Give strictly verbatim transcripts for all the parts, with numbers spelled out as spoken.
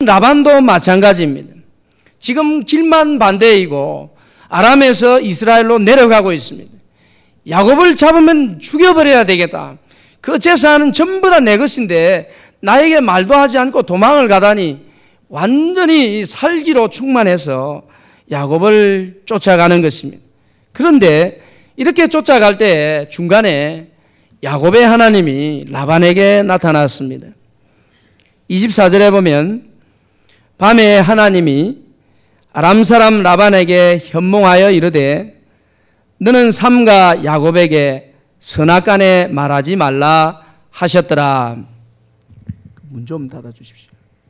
라반도 마찬가지입니다. 지금 길만 반대이고 아람에서 이스라엘로 내려가고 있습니다. 야곱을 잡으면 죽여버려야 되겠다. 그 재산은 전부 다 내 것인데 나에게 말도 하지 않고 도망을 가다니 완전히 살기로 충만해서 야곱을 쫓아가는 것입니다. 그런데 이렇게 쫓아갈 때 중간에 야곱의 하나님이 라반에게 나타났습니다. 이십사 절에 보면 밤에 하나님이 아람 사람 라반에게 현몽하여 이르되 너는 삼가 야곱에게 선악간에 말하지 말라 하셨더라. 문 좀 닫아 주십시오.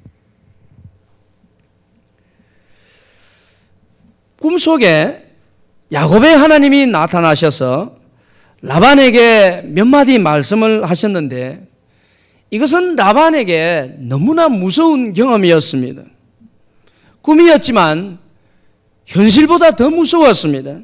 꿈속에 야곱의 하나님이 나타나셔서 라반에게 몇 마디 말씀을 하셨는데 이것은 라반에게 너무나 무서운 경험이었습니다. 꿈이었지만 현실보다 더 무서웠습니다.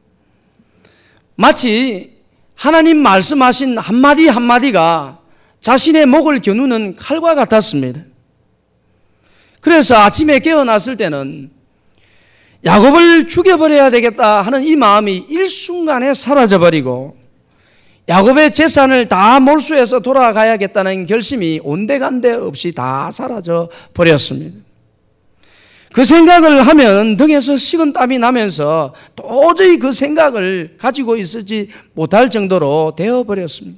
마치 하나님 말씀하신 한마디 한마디가 자신의 목을 겨누는 칼과 같았습니다. 그래서 아침에 깨어났을 때는 야곱을 죽여버려야 되겠다 하는 이 마음이 일순간에 사라져버리고 야곱의 재산을 다 몰수해서 돌아가야겠다는 결심이 온데간데 없이 다 사라져 버렸습니다. 그 생각을 하면 등에서 식은땀이 나면서 도저히 그 생각을 가지고 있지 못할 정도로 되어버렸습니다.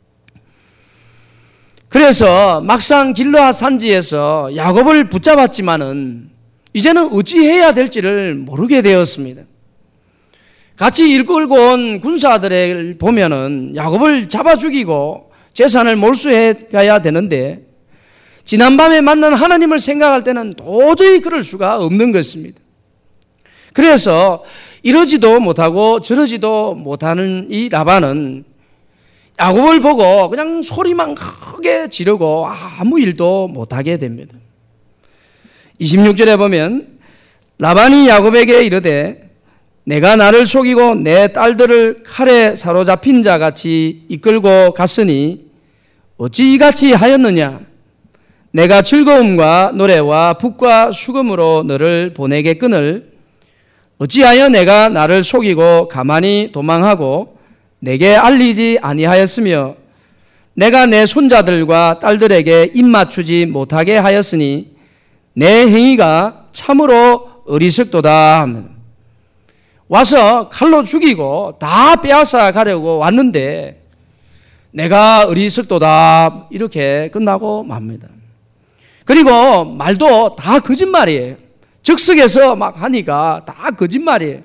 그래서 막상 길르앗 산지에서 야곱을 붙잡았지만은 이제는 어찌해야 될지를 모르게 되었습니다. 같이 이끌고 온 군사들을 보면은 야곱을 잡아 죽이고 재산을 몰수해 가야 되는데 지난밤에 만난 하나님을 생각할 때는 도저히 그럴 수가 없는 것입니다. 그래서 이러지도 못하고 저러지도 못하는 이 라반은 야곱을 보고 그냥 소리만 크게 지르고 아무 일도 못하게 됩니다. 이십육 절에 보면 라반이 야곱에게 이르되 내가 나를 속이고 내 딸들을 칼에 사로잡힌 자 같이 이끌고 갔으니 어찌 이같이 하였느냐? 내가 즐거움과 노래와 북과 수금으로 너를 보내겠거늘 어찌하여 내가 나를 속이고 가만히 도망하고 내게 알리지 아니하였으며 내가 내 손자들과 딸들에게 입맞추지 못하게 하였으니 내 행위가 참으로 어리석도다. 와서 칼로 죽이고 다 빼앗아 가려고 왔는데 내가 어리석도다 이렇게 끝나고 맙니다. 그리고 말도 다 거짓말이에요. 즉석에서 막 하니까 다 거짓말이에요.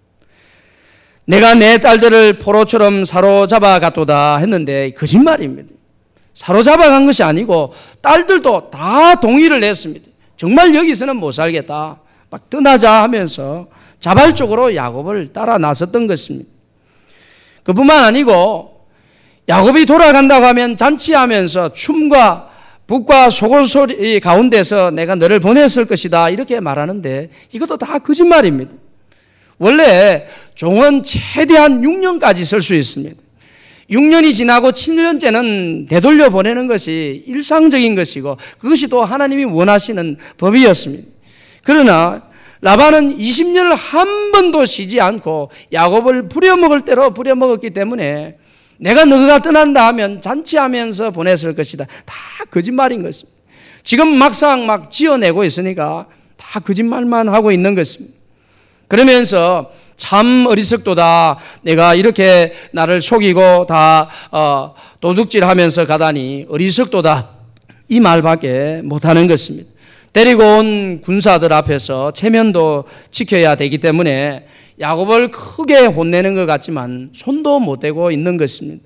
내가 내 딸들을 포로처럼 사로잡아 갔도다 했는데 거짓말입니다. 사로잡아 간 것이 아니고 딸들도 다 동의를 했습니다. 정말 여기서는 못 살겠다. 막 떠나자 하면서 자발적으로 야곱을 따라 나섰던 것입니다. 그뿐만 아니고 야곱이 돌아간다고 하면 잔치하면서 춤과 북과 소골소리 가운데서 내가 너를 보냈을 것이다 이렇게 말하는데 이것도 다 거짓말입니다. 원래 종은 최대한 육 년까지 설 수 있습니다. 육 년이 지나고 칠 년째는 되돌려 보내는 것이 일상적인 것이고 그것이 또 하나님이 원하시는 법이었습니다. 그러나 라반은 이십 년을 한 번도 쉬지 않고 야곱을 부려먹을 대로 부려먹었기 때문에 내가 너가 떠난다 하면 잔치하면서 보냈을 것이다. 다 거짓말인 것입니다. 지금 막상 막 지어내고 있으니까 다 거짓말만 하고 있는 것입니다. 그러면서 참 어리석도다. 내가 이렇게 나를 속이고 다 어, 도둑질하면서 가다니 어리석도다. 이 말밖에 못하는 것입니다. 데리고 온 군사들 앞에서 체면도 지켜야 되기 때문에 야곱을 크게 혼내는 것 같지만 손도 못 대고 있는 것입니다.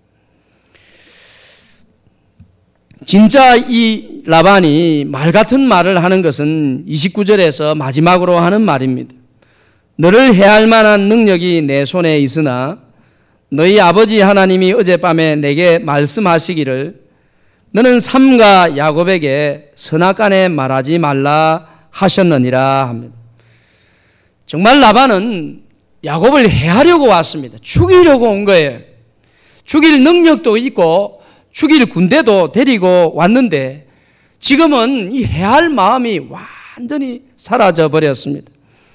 진짜 이 라반이 말 같은 말을 하는 것은 이십구 절에서 마지막으로 하는 말입니다. 너를 해할 만한 능력이 내 손에 있으나 너희 아버지 하나님이 어젯밤에 내게 말씀하시기를 너는 삼가 야곱에게 선악간에 말하지 말라 하셨느니라 합니다. 정말 라반은 야곱을 해하려고 왔습니다. 죽이려고 온 거예요. 죽일 능력도 있고 죽일 군대도 데리고 왔는데 지금은 이 해할 마음이 완전히 사라져 버렸습니다.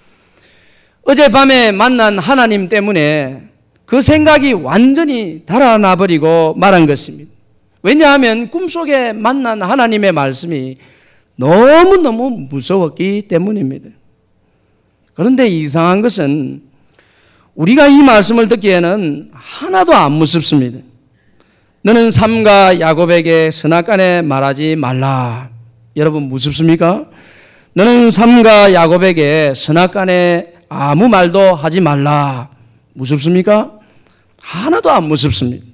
어젯밤에 만난 하나님 때문에 그 생각이 완전히 달아나 버리고 말한 것입니다. 왜냐하면 꿈속에 만난 하나님의 말씀이 너무너무 무서웠기 때문입니다. 그런데 이상한 것은 우리가 이 말씀을 듣기에는 하나도 안 무섭습니다. 너는 삼가 야곱에게 선악간에 말하지 말라. 여러분 무섭습니까? 너는 삼가 야곱에게 선악간에 아무 말도 하지 말라. 무섭습니까? 하나도 안 무섭습니다.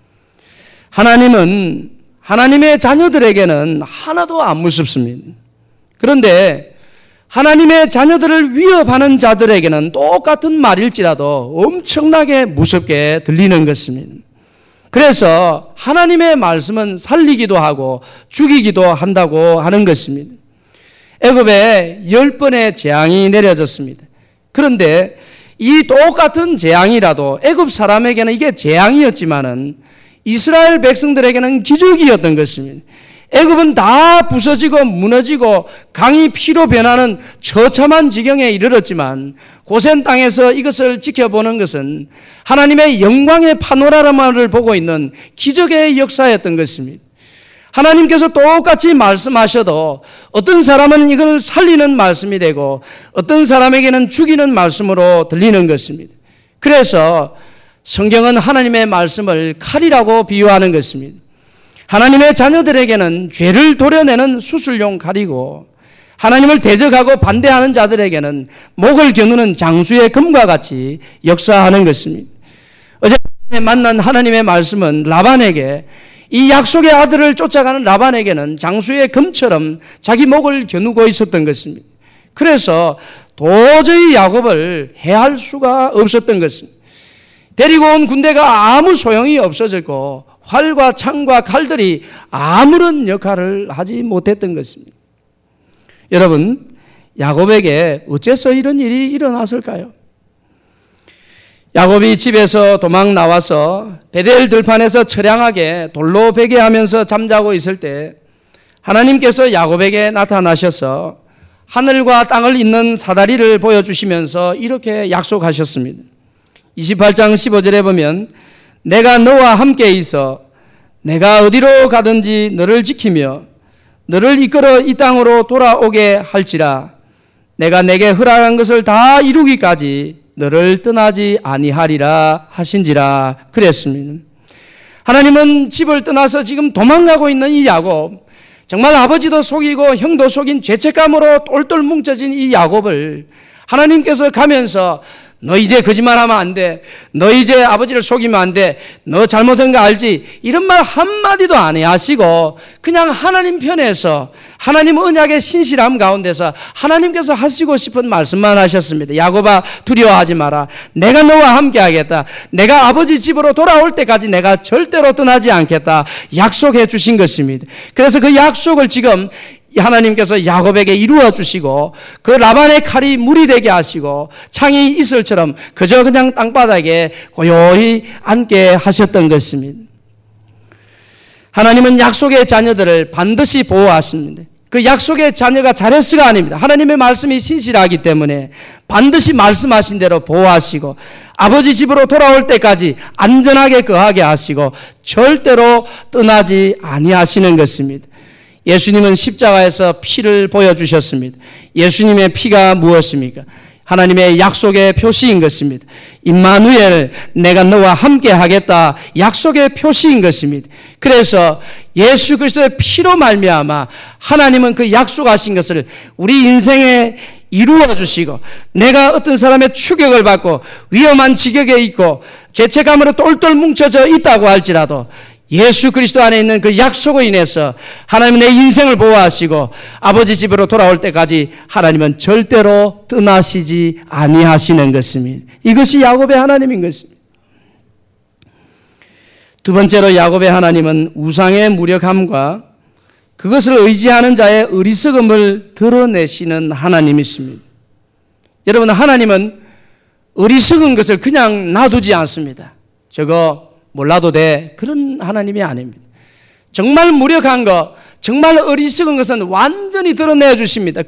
하나님은 하나님의 자녀들에게는 하나도 안 무섭습니다. 그런데 하나님의 자녀들을 위협하는 자들에게는 똑같은 말일지라도 엄청나게 무섭게 들리는 것입니다. 그래서 하나님의 말씀은 살리기도 하고 죽이기도 한다고 하는 것입니다. 애굽에 열 번의 재앙이 내려졌습니다. 그런데 이 똑같은 재앙이라도 애굽 사람에게는 이게 재앙이었지만은 이스라엘 백성들에게는 기적이었던 것입니다. 애굽은 다 부서지고 무너지고 강이 피로 변하는 처참한 지경에 이르렀지만 고센 땅에서 이것을 지켜보는 것은 하나님의 영광의 파노라마를 보고 있는 기적의 역사였던 것입니다. 하나님께서 똑같이 말씀하셔도 어떤 사람은 이걸 살리는 말씀이 되고 어떤 사람에게는 죽이는 말씀으로 들리는 것입니다. 그래서 성경은 하나님의 말씀을 칼이라고 비유하는 것입니다. 하나님의 자녀들에게는 죄를 도려내는 수술용 칼이고 하나님을 대적하고 반대하는 자들에게는 목을 겨누는 장수의 금과 같이 역사하는 것입니다. 어제 만난 하나님의 말씀은 라반에게 이 약속의 아들을 쫓아가는 라반에게는 장수의 금처럼 자기 목을 겨누고 있었던 것입니다. 그래서 도저히 야곱을 해할 수가 없었던 것입니다. 데리고 온 군대가 아무 소용이 없어졌고 활과 창과 칼들이 아무런 역할을 하지 못했던 것입니다. 여러분, 야곱에게 어째서 이런 일이 일어났을까요? 야곱이 집에서 도망 나와서 베델 들판에서 처량하게 돌로 베개하면서 잠자고 있을 때 하나님께서 야곱에게 나타나셔서 하늘과 땅을 잇는 사다리를 보여주시면서 이렇게 약속하셨습니다. 이십팔 장 십오 절에 보면 내가 너와 함께 있어 내가 어디로 가든지 너를 지키며 너를 이끌어 이 땅으로 돌아오게 할지라 내가 내게 허락한 것을 다 이루기까지 너를 떠나지 아니하리라 하신지라 그랬습니다. 하나님은 집을 떠나서 지금 도망가고 있는 이 야곱, 정말 아버지도 속이고 형도 속인 죄책감으로 똘똘 뭉쳐진 이 야곱을 하나님께서 가면서 너 이제 거짓말하면 안 돼. 너 이제 아버지를 속이면 안 돼. 너 잘못한 거 알지? 이런 말 한마디도 안 해 하시고 그냥 하나님 편에서 하나님 언약의 신실함 가운데서 하나님께서 하시고 싶은 말씀만 하셨습니다. 야곱아 두려워하지 마라. 내가 너와 함께 하겠다. 내가 아버지 집으로 돌아올 때까지 내가 절대로 떠나지 않겠다. 약속해 주신 것입니다. 그래서 그 약속을 지금 하나님께서 야곱에게 이루어 주시고 그 라반의 칼이 물이 되게 하시고 창이 이슬처럼 그저 그냥 땅바닥에 고요히 앉게 하셨던 것입니다. 하나님은 약속의 자녀들을 반드시 보호하십니다. 그 약속의 자녀가 잘했어가 아닙니다. 하나님의 말씀이 신실하기 때문에 반드시 말씀하신 대로 보호하시고 아버지 집으로 돌아올 때까지 안전하게 거하게 하시고 절대로 떠나지 아니하시는 것입니다. 예수님은 십자가에서 피를 보여주셨습니다. 예수님의 피가 무엇입니까? 하나님의 약속의 표시인 것입니다. 임마누엘, 내가 너와 함께 하겠다. 약속의 표시인 것입니다. 그래서 예수 그리스도의 피로 말미암아 하나님은 그 약속하신 것을 우리 인생에 이루어 주시고 내가 어떤 사람의 추격을 받고 위험한 지경에 있고 죄책감으로 똘똘 뭉쳐져 있다고 할지라도 예수 그리스도 안에 있는 그 약속으로 인해서 하나님은 내 인생을 보호하시고 아버지 집으로 돌아올 때까지 하나님은 절대로 떠나시지 아니하시는 것입니다. 이것이 야곱의 하나님인 것입니다. 두 번째로 야곱의 하나님은 우상의 무력함과 그것을 의지하는 자의 어리석음을 드러내시는 하나님이십니다. 여러분, 하나님은 어리석은 것을 그냥 놔두지 않습니다. 저거 몰라도 돼. 그런 하나님이 아닙니다. 정말 무력한 거, 정말 어리석은 것은 완전히 드러내 주십니다.